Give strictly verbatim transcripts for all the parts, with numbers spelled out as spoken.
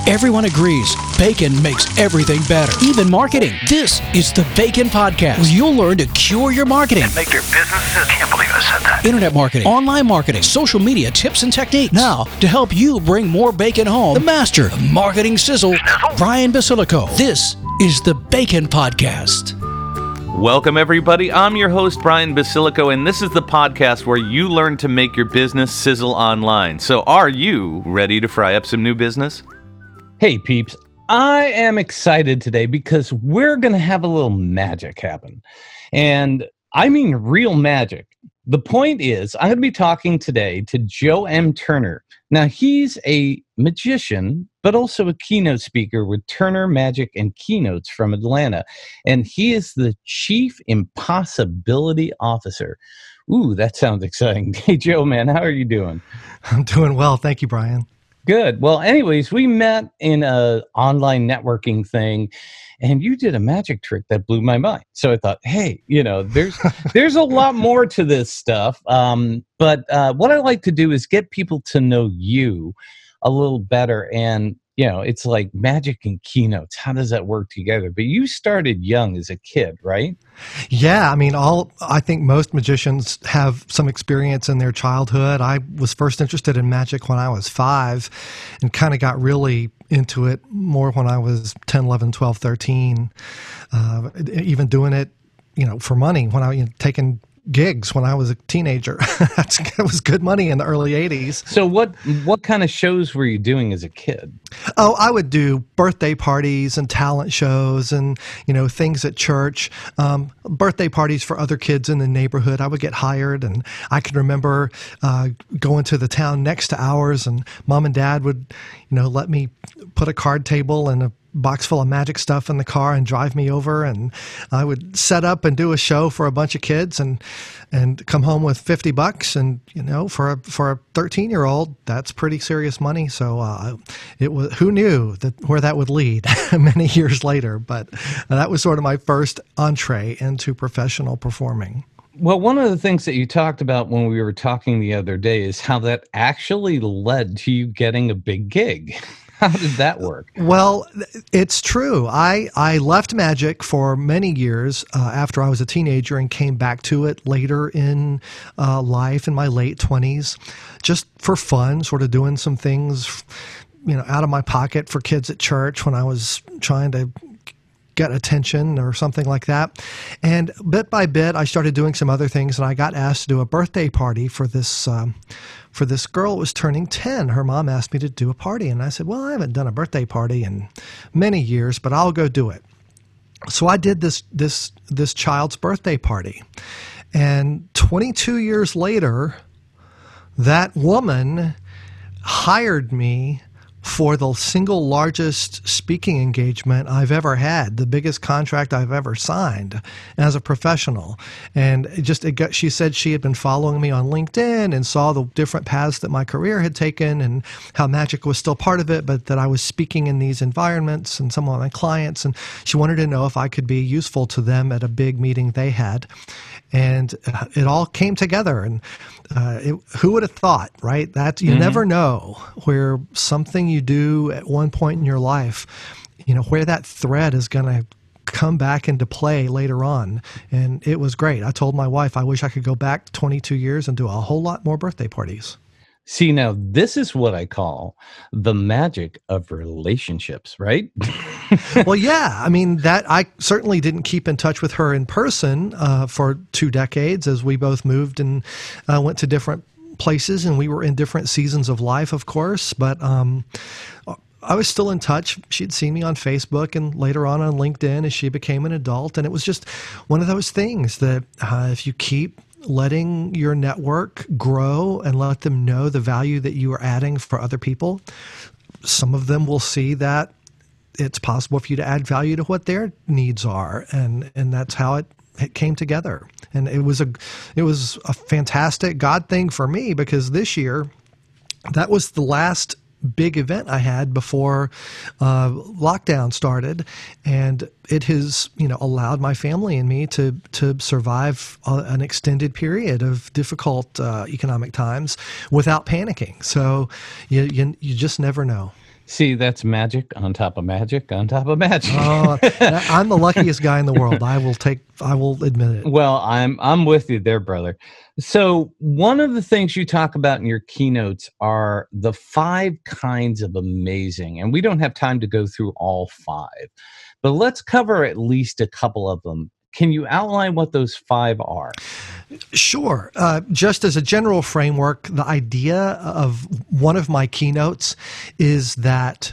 Everyone agrees bacon makes everything better, even marketing. This is the Bacon Podcast, where you'll learn to cure your marketing. And make your business, I can't believe I said that. Internet marketing, online marketing, social media tips and techniques. Now, to help you bring more bacon home, the master of marketing sizzle, Brian Basilico. This is the Bacon Podcast. Welcome, everybody. I'm your host, Brian Basilico, and this is the podcast where you learn to make your business sizzle online. So are you ready to fry up some new business? Hey, peeps. I am excited today because we're going to have a little magic happen. And I mean real magic. The point is, I'm going to be talking today to Joe M. Turner. Now, he's a magician, but also a keynote speaker with Turner Magic and Keynotes from Atlanta. And he is the Chief Impossibility Officer. Ooh, that sounds exciting. Hey, Joe, man, how are you doing? I'm doing well. Thank you, Brian. Good. Well, anyways, we met in a online networking thing, and you did a magic trick that blew my mind. So I thought, hey, you know, there's there's a lot more to this stuff. Um, but uh, what I like to do is get people to know you a little better. And, you know, it's like magic and keynotes. How does that work together? But you started young as a kid, right? Yeah, I mean, all I think most magicians have some experience in their childhood. I was first interested in magic when I was five and kind of got really into it more when I was ten, eleven, twelve, thirteen, uh, even doing it, you know, for money when I, you know, taking gigs when I was a teenager. That was good money in the early eighties. So what what kind of shows were you doing as a kid? Oh, I would do birthday parties and talent shows and, you know, things at church, um, birthday parties for other kids in the neighborhood. I would get hired, and I can remember uh, going to the town next to ours, and mom and dad would, you know, let me put a card table and a box full of magic stuff in the car and drive me over, and I would set up and do a show for a bunch of kids and and come home with fifty bucks, and you know, for a for a thirteen year old, that's pretty serious money. So uh, it was, who knew that where that would lead many years later, but that was sort of my first entree into professional performing. Well, one of the things that you talked about when we were talking the other day is how that actually led to you getting a big gig. How did that work? Well, it's true. I, I left magic for many years uh, after I was a teenager and came back to it later in uh, life in my late twenties, just for fun, sort of doing some things, you know, out of my pocket for kids at church when I was trying to get attention or something like that. And bit by bit, I started doing some other things, and I got asked to do a birthday party for this um, for this girl who was turning ten. Her mom asked me to do a party, and I said, well, I haven't done a birthday party in many years, but I'll go do it. So I did this this this child's birthday party. And twenty-two years later, that woman hired me for the single largest speaking engagement I've ever had, the biggest contract I've ever signed as a professional. And it just, it got, she said she had been following me on LinkedIn and saw the different paths that my career had taken and how magic was still part of it, but that I was speaking in these environments and some of my clients. And she wanted to know if I could be useful to them at a big meeting they had. And uh, it all came together. And uh, it, who would have thought, right? That you mm-hmm. never know where something you do at one point in your life, you know, where that thread is going to come back into play later on. And it was great. I told my wife, I wish I could go back twenty-two years and do a whole lot more birthday parties. See, now this is what I call the magic of relationships, right? Well, yeah. I mean, that I certainly didn't keep in touch with her in person uh, for two decades as we both moved and uh, went to different places, and we were in different seasons of life, of course. But um, I was still in touch. She'd seen me on Facebook and later on on LinkedIn as she became an adult. And it was just one of those things that uh, if you keep letting your network grow and let them know the value that you are adding for other people, some of them will see that it's possible for you to add value to what their needs are. And, and that's how it, it came together. And it was a, it was a fantastic God thing for me, because this year, that was the last big event I had before uh, lockdown started, and it has, you know, allowed my family and me to to survive a, an extended period of difficult uh, economic times without panicking. So you, you you just never know. See, that's magic on top of magic on top of magic. Oh, I'm the luckiest guy in the world. I will take, I will admit it. Well, I'm I'm with you there, brother. So one of the things you talk about in your keynotes are the five kinds of amazing, and we don't have time to go through all five, but let's cover at least a couple of them. Can you outline what those five are? Sure. Uh, just as a general framework, the idea of one of my keynotes is that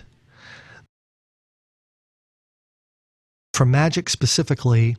for magic specifically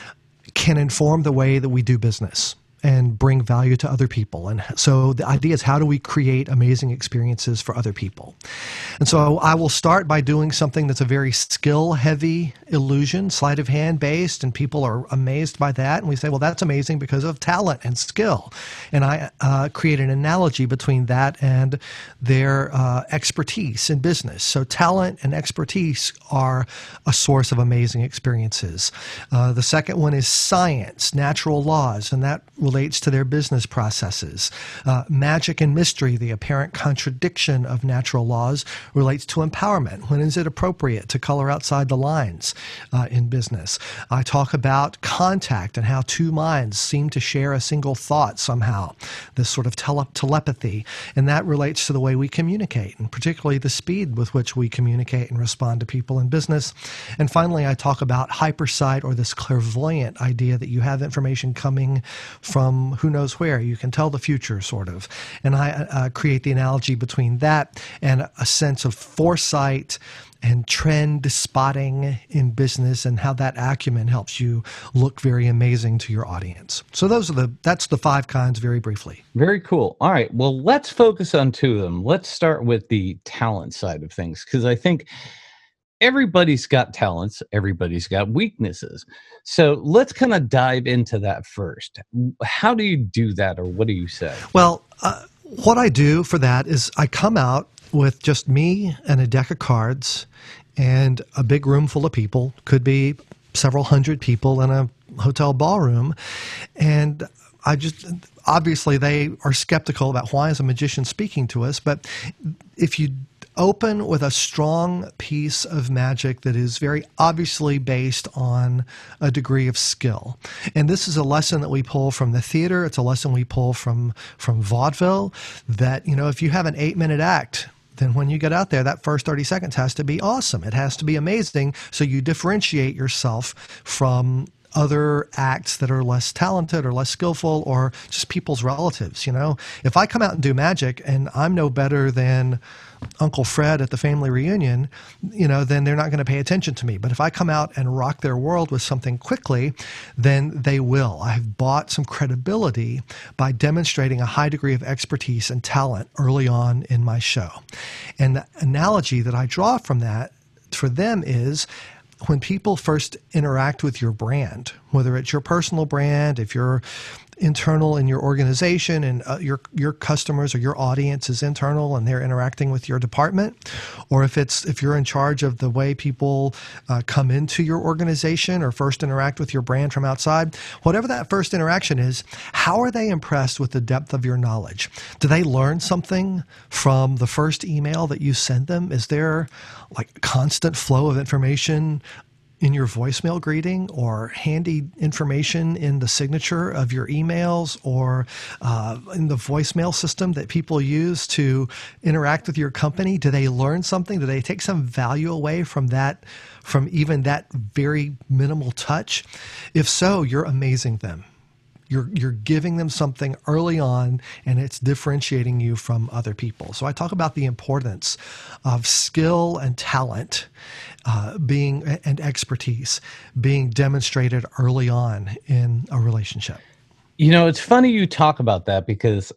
can inform the way that we do business and bring value to other people. And so the idea is, how do we create amazing experiences for other people? And so I will start by doing something that's a very skill-heavy illusion, sleight of hand based, and people are amazed by that. And we say, well, that's amazing because of talent and skill. And I uh, create an analogy between that and their uh, expertise in business. So talent and expertise are a source of amazing experiences. Uh, the second one is science, natural laws, and that relates to their business processes. Uh, magic and mystery, the apparent contradiction of natural laws, relates to empowerment. When is it appropriate to color outside the lines uh, in business? I talk about contact and how two minds seem to share a single thought somehow, this sort of tele- telepathy, and that relates to the way we communicate, and particularly the speed with which we communicate and respond to people in business. And finally, I talk about hypersight, or this clairvoyant idea that you have information coming from From who knows where. You can tell the future, sort of. And I uh, create the analogy between that and a sense of foresight and trend spotting in business, and how that acumen helps you look very amazing to your audience. So those are the, that's the five kinds very briefly. Very cool. All right. Well, let's focus on two of them. Let's start with the talent side of things, because I think everybody's got talents, everybody's got weaknesses. So let's kind of dive into that first. How do you do that, or what do you say? Well, uh, what I do for that is I come out with just me and a deck of cards and a big room full of people, could be several hundred people in a hotel ballroom, and I just, obviously they are skeptical about why is a magician speaking to us, but if you open with a strong piece of magic that is very obviously based on a degree of skill. And this is a lesson that we pull from the theater. It's a lesson we pull from, from vaudeville, that, you know, if you have an eight minute act, then when you get out there, that first thirty seconds has to be awesome. It has to be amazing. So you differentiate yourself from other acts that are less talented or less skillful, or just people's relatives. You know, if I come out and do magic and I'm no better than Uncle Fred at the family reunion, you know, then they're not going to pay attention to me. But if I come out and rock their world with something quickly, then they will. I've bought some credibility by demonstrating a high degree of expertise and talent early on in my show. And the analogy that I draw from that for them is, when people first interact with your brand, whether it's your personal brand, if you're internal in your organization and uh, your your customers or your audience is internal and they're interacting with your department, or if it's if you're in charge of the way people uh, come into your organization or first interact with your brand from outside, whatever that first interaction is, how are they impressed with the depth of your knowledge? Do they learn something from the first email that you send them? Is there like constant flow of information in your voicemail greeting, or handy information in the signature of your emails, or uh, in the voicemail system that people use to interact with your company? Do they learn something? Do they take some value away from that, from even that very minimal touch? If so, you're amazing them. You're, you're giving them something early on, and it's differentiating you from other people. So I talk about the importance of skill and talent uh, being and expertise being demonstrated early on in a relationship. You know, it's funny you talk about that, because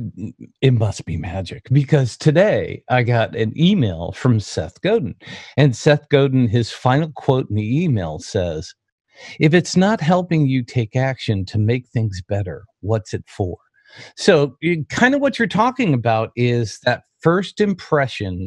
it must be magic. Because today I got an email from Seth Godin, and Seth Godin, his final quote in the email says, "If it's not helping you take action to make things better, what's it for?" So it, kind of what you're talking about is that first impression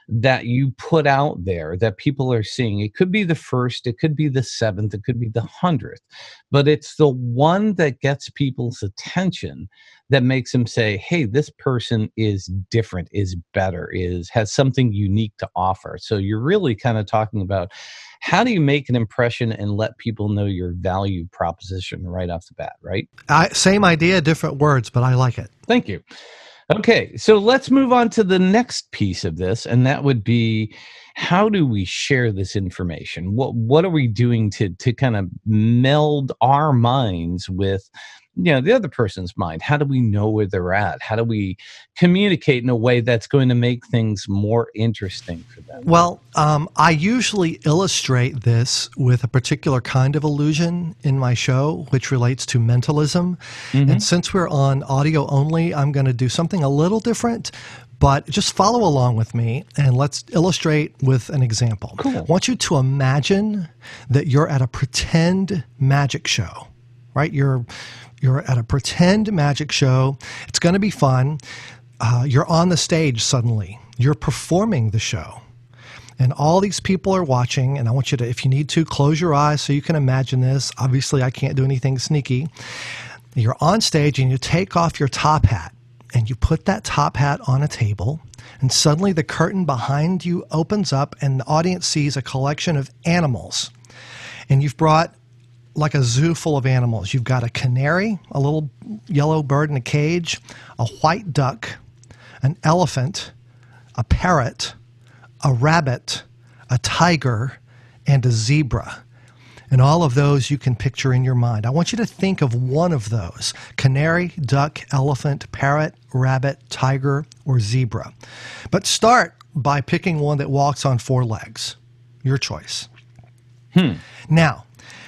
that you put out there that people are seeing. It could be the first, it could be the seventh, it could be the hundredth, but it's the one that gets people's attention that makes them say, hey, this person is different, is better, is has something unique to offer. So you're really kind of talking about how do you make an impression and let people know your value proposition right off the bat, right? I, same idea, different words, but I like it. Thank you. Okay, so let's move on to the next piece of this, and that would be, how do we share this information? What what are we doing to to kind of meld our minds with, you know, the other person's mind? How do we know where they're at? How do we communicate in a way that's going to make things more interesting for them? Well, um, I usually illustrate this with a particular kind of illusion in my show, which relates to mentalism. Mm-hmm. And since we're on audio only, I'm going to do something a little different, but just follow along with me and let's illustrate with an example. Cool. I want you to imagine that you're at a pretend magic show, right? You're You're at a pretend magic show. It's going to be fun. Uh, you're on the stage suddenly. You're performing the show. And all these people are watching. And I want you to, if you need to, close your eyes so you can imagine this. Obviously, I can't do anything sneaky. You're on stage and you take off your top hat. And you put that top hat on a table. And suddenly the curtain behind you opens up and the audience sees a collection of animals. And you've brought like a zoo full of animals. You've got a canary, a little yellow bird in a cage, a white duck, an elephant, a parrot, a rabbit, a tiger, and a zebra. And all of those you can picture in your mind. I want you to think of one of those: canary, duck, elephant, parrot, rabbit, tiger, or zebra. But start by picking one that walks on four legs. Your choice. Hmm. Now,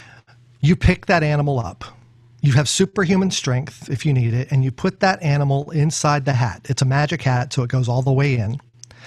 you pick that animal up. You have superhuman strength if you need it, and you put that animal inside the hat. It's a magic hat, so it goes all the way in.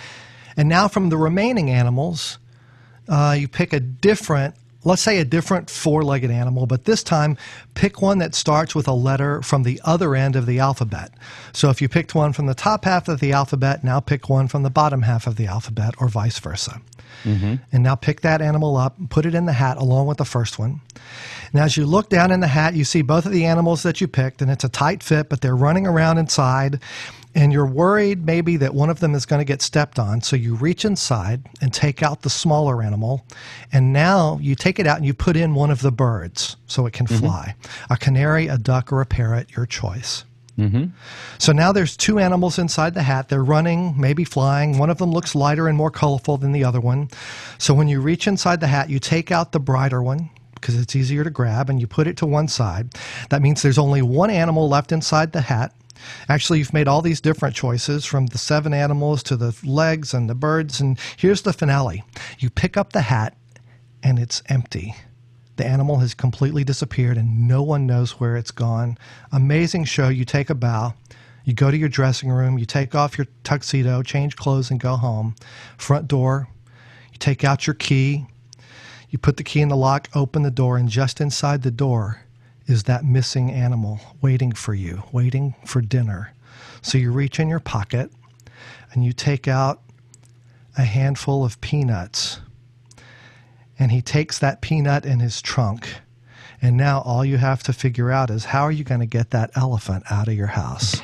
And now from the remaining animals, uh, you pick a different, let's say a different four-legged animal, but this time pick one that starts with a letter from the other end of the alphabet. So if you picked one from the top half of the alphabet, now pick one from the bottom half of the alphabet, or vice versa. Mm-hmm. And now pick that animal up, put it in the hat along with the first one. And as you look down in the hat, you see both of the animals that you picked, and it's a tight fit, but they're running around inside, and you're worried maybe that one of them is going to get stepped on. So you reach inside and take out the smaller animal, and now you take it out and you put in one of the birds so it can mm-hmm. fly. A canary, a duck, or a parrot, your choice. Mm-hmm. So now there's two animals inside the hat. They're running, maybe flying. One of them looks lighter and more colorful than the other one. So when you reach inside the hat, you take out the brighter one because it's easier to grab, and you put it to one side. That means there's only one animal left inside the hat. Actually, you've made all these different choices, from the seven animals to the legs and the birds, and here's the finale. You pick up the hat, and it's empty. The animal has completely disappeared, and no one knows where it's gone. Amazing show. You take a bow. You go to your dressing room. You take off your tuxedo, change clothes, and go home. Front door. You take out your key. You put the key in the lock, open the door, and just inside the door is that missing animal waiting for you, waiting for dinner. So you reach in your pocket, and you take out a handful of peanuts. And he takes that peanut in his trunk. And now all you have to figure out is, how are you going to get that elephant out of your house?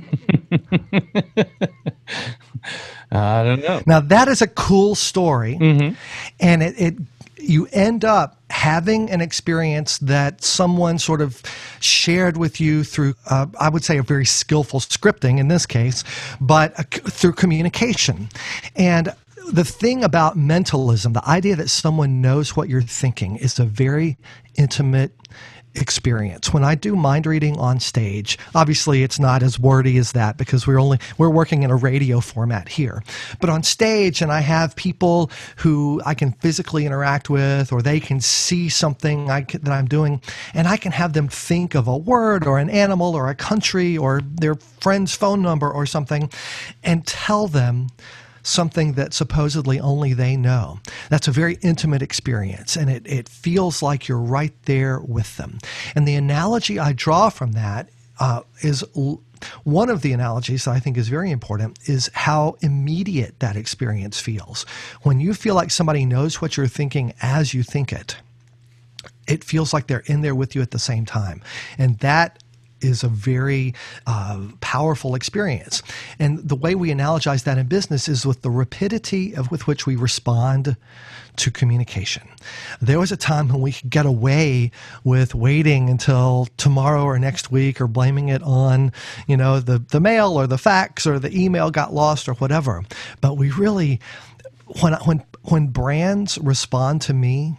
I don't know. Now, that is a cool story. Mm-hmm. And it, it you end up having an experience that someone sort of shared with you through, uh, I would say, a very skillful scripting in this case, but uh, through communication. And the thing about mentalism, the idea that someone knows what you're thinking, is a very intimate experience. When I do mind reading on stage, obviously it's not as wordy as that because we're only we're working in a radio format here. But on stage, and I have people who I can physically interact with, or they can see something I can, that I'm doing, and I can have them think of a word or an animal or a country or their friend's phone number or something, and tell them something that supposedly only they know. That's a very intimate experience, and it, it feels like you're right there with them. And the analogy I draw from that uh, is l- one of the analogies that I think is very important is how immediate that experience feels. When you feel like somebody knows what you're thinking as you think it, it feels like they're in there with you at the same time. And that is a very uh, powerful experience. And the way we analogize that in business is with the rapidity of with which we respond to communication. There was a time when we could get away with waiting until tomorrow or next week or blaming it on, you know, the, the mail or the fax or the email got lost or whatever. But we really, when, when, when brands respond to me,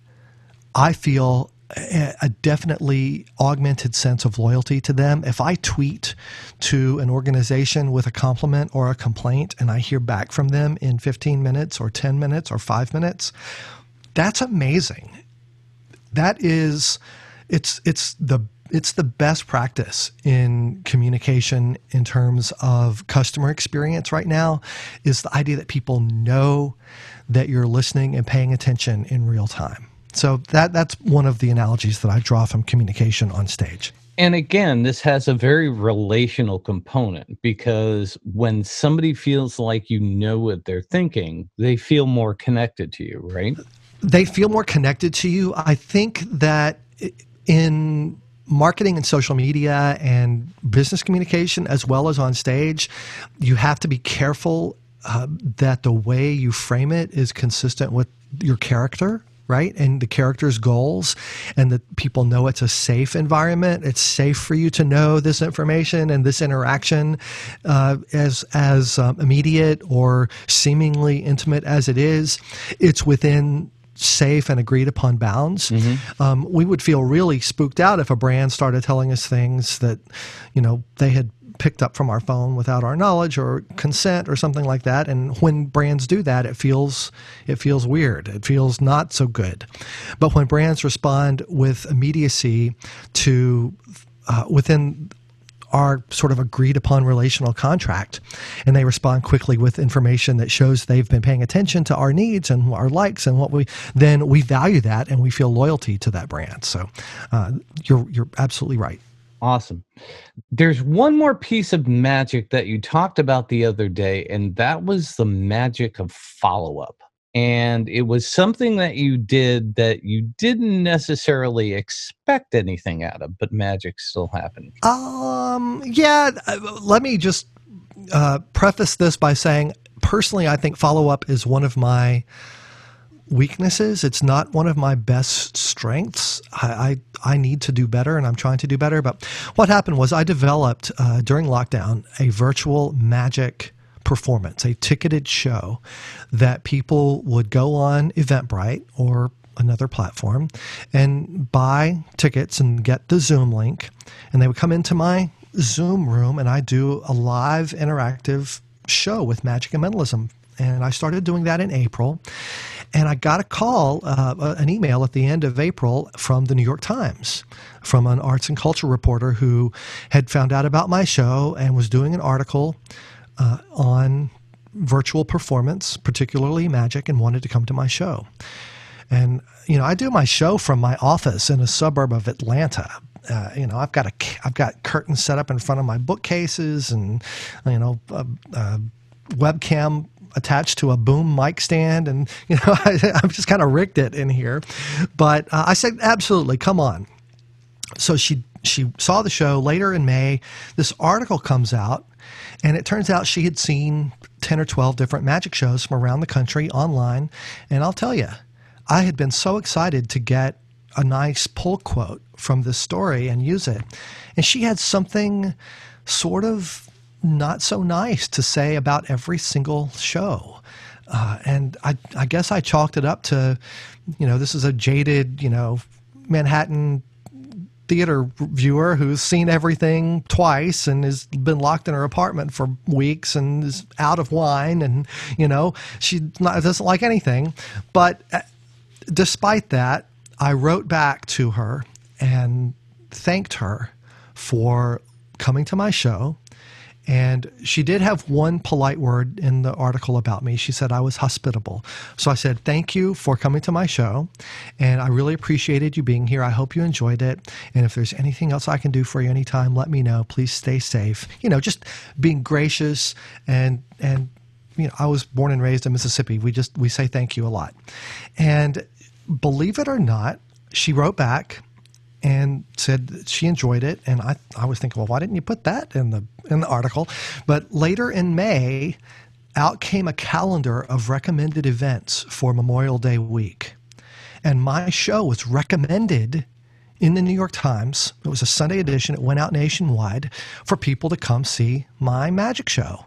I feel a definitely augmented sense of loyalty to them. If I tweet to an organization with a compliment or a complaint and I hear back from them in fifteen minutes or ten minutes or five minutes, that's amazing. That is, it's, it's the, it's the best practice in communication in terms of customer experience right now, is the idea that people know that you're listening and paying attention in real time. So that that's one of the analogies that I draw from communication on stage. And again, this has a very relational component, because when somebody feels like you know what they're thinking, they feel more connected to you, right? They feel more connected to you. I think that in marketing and social media and business communication, as well as on stage, you have to be careful uh, that the way you frame it is consistent with your character, right? And the character's goals, and that people know it's a safe environment. It's safe for you to know this information and this interaction, uh, as as um, immediate or seemingly intimate as it is. It's within safe and agreed upon bounds. Mm-hmm. Um, we would feel really spooked out if a brand started telling us things that, you know, they had picked up from our phone without our knowledge or consent or something like that. And when brands do that, it feels it feels weird. It feels not so good. But when brands respond with immediacy to uh, within our sort of agreed upon relational contract, and they respond quickly with information that shows they've been paying attention to our needs and our likes and what we, then we value that and we feel loyalty to that brand. So uh, you're you're absolutely right. Awesome. There's one more piece of magic that you talked about the other day, and that was the magic of follow-up. And it was something that you did that you didn't necessarily expect anything out of, but magic still happened. Um, yeah, let me just uh, preface this by saying, personally, I think follow-up is one of my weaknesses. It's not one of my best strengths. I, I I need to do better, and I'm trying to do better. But what happened was I developed uh, during lockdown a virtual magic performance, a ticketed show that people would go on Eventbrite or another platform and buy tickets and get the Zoom link, and they would come into my Zoom room and I do a live interactive show with magic and mentalism. And I started doing that in April. And I got a call, uh, an email at the end of April from the New York Times, from an arts and culture reporter who had found out about my show and was doing an article uh, on virtual performance, particularly magic, and wanted to come to my show. And, you know, I do my show from my office in a suburb of Atlanta. Uh, you know, I've got a, I've got curtains set up in front of my bookcases, and, you know, a, a webcam attached to a boom mic stand, and you know, I, I've just kind of rigged it in here. But uh, I said, absolutely, come on. So she she saw the show. Later in May, this article comes out, and it turns out she had seen ten or twelve different magic shows from around the country online. And I'll tell you, I had been so excited to get a nice pull quote from this story and use it. And she had something sort of not so nice to say about every single show. Uh, and I, I guess I chalked it up to, you know, this is a jaded, you know, Manhattan theater viewer who's seen everything twice and has been locked in her apartment for weeks and is out of wine, and, you know, she not, doesn't like anything. But despite that, I wrote back to her and thanked her for coming to my show And she did have one polite word in the article about me. She said I was hospitable. So I said, thank you for coming to my show. And I really appreciated you being here. I hope you enjoyed it. And if there's anything else I can do for you anytime, let me know. Please stay safe. You know, just being gracious. And, and you know, I was born and raised in Mississippi. We just, we say thank you a lot. And believe it or not, she wrote back and said that she enjoyed it. And I, I was thinking, well, why didn't you put that in the in the article? But later in May, out came a calendar of recommended events for Memorial Day week. And my show was recommended in the New York Times. It was a Sunday edition. It went out nationwide for people to come see my magic show.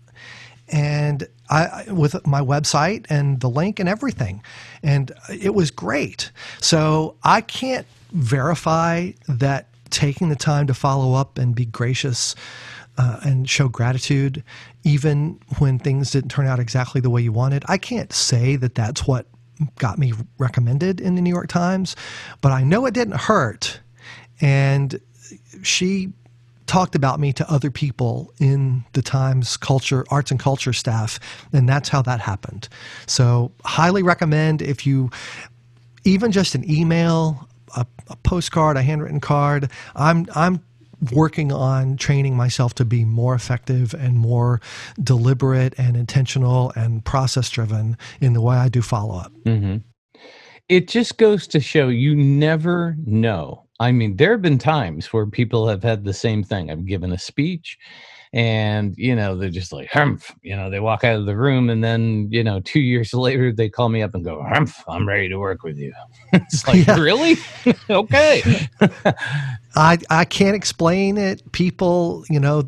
And I, with my website and the link and everything. And it was great. So I can't verify that taking the time to follow up and be gracious uh, and show gratitude, even when things didn't turn out exactly the way you wanted. I can't say that that's what got me recommended in the New York Times, but I know it didn't hurt. And she talked about me to other people in the Times culture, arts and culture staff, and that's how that happened. So highly recommend, if you, even just an email, a, a postcard, a handwritten card. I'm I'm working on training myself to be more effective and more deliberate and intentional and process driven in the way I do follow up. Mm-hmm. It just goes to show you never know. I mean, there have been times where people have had the same thing. I've given a speech and, you know, they're just like, humph, you know, they walk out of the room and then, you know, two years later, they call me up and go, humph, I'm ready to work with you. It's like, yeah. Really? Okay. I, I can't explain it. People, you know,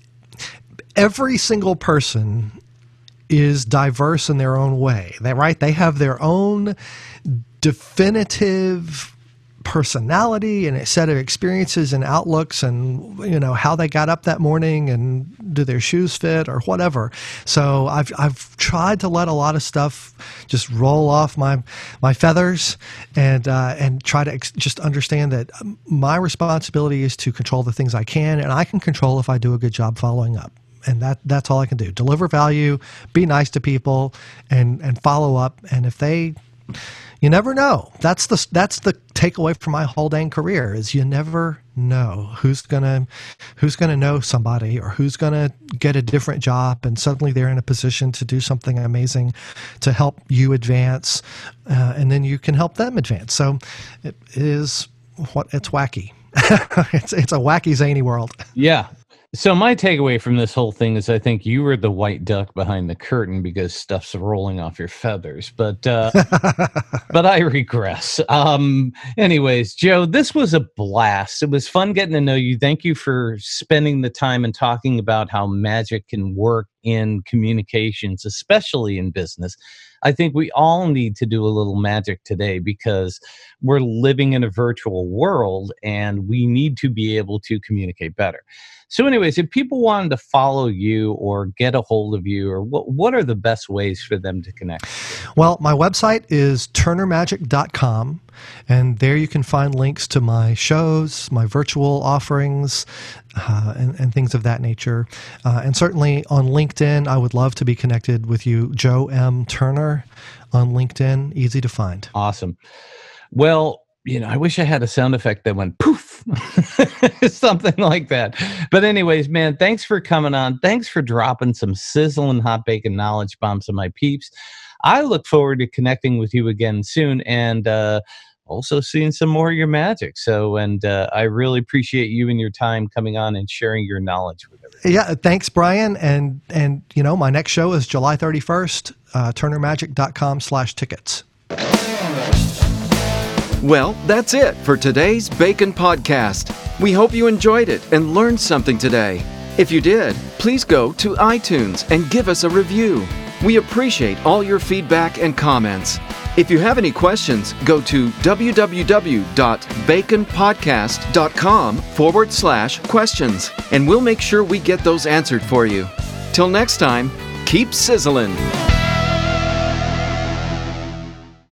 every single person is diverse in their own way. They, right? They have their own definitive personality and a set of experiences and outlooks and, you know, how they got up that morning and do their shoes fit or whatever. So I've, I've tried to let a lot of stuff just roll off my, my feathers and, uh, and try to ex- just understand that my responsibility is to control the things I can, and I can control if I do a good job following up. And that that's all I can do. Deliver value, be nice to people, and, and follow up. And if they, you never know. That's the that's the takeaway from my whole dang career is you never know who's gonna who's gonna know somebody or who's gonna get a different job, and suddenly they're in a position to do something amazing to help you advance, uh, and then you can help them advance. So it is what it's wacky. it's it's a wacky zany world. Yeah. So my takeaway from this whole thing is I think you were the white duck behind the curtain because stuff's rolling off your feathers. But uh, but I regress. Um, anyways, Joe, this was a blast. It was fun getting to know you. Thank you for spending the time and talking about how magic can work in communications, especially in business. I think we all need to do a little magic today because we're living in a virtual world and we need to be able to communicate better. So anyways, if people wanted to follow you or get a hold of you, or what, what are the best ways for them to connect? Well, my website is turner magic dot com, and there you can find links to my shows, my virtual offerings, uh, and, and things of that nature. Uh, and certainly on LinkedIn, I would love to be connected with you. Joe M. Turner on LinkedIn, easy to find. Awesome. Well, you know, I wish I had a sound effect that went poof, something like that. But anyways, man, thanks for coming on. Thanks for dropping some sizzling hot bacon knowledge bombs on my peeps. I look forward to connecting with you again soon and uh, also seeing some more of your magic. So, and uh, I really appreciate you and your time coming on and sharing your knowledge with everyone. Yeah, thanks, Brian. And, and you know, my next show is July thirty-first, uh, turner magic dot com slash tickets. Well, that's it for today's Bacon Podcast. We hope you enjoyed it and learned something today. If you did, please go to iTunes and give us a review. We appreciate all your feedback and comments. If you have any questions, go to www.baconpodcast.com forward slash questions, and we'll make sure we get those answered for you. Till next time, keep sizzling.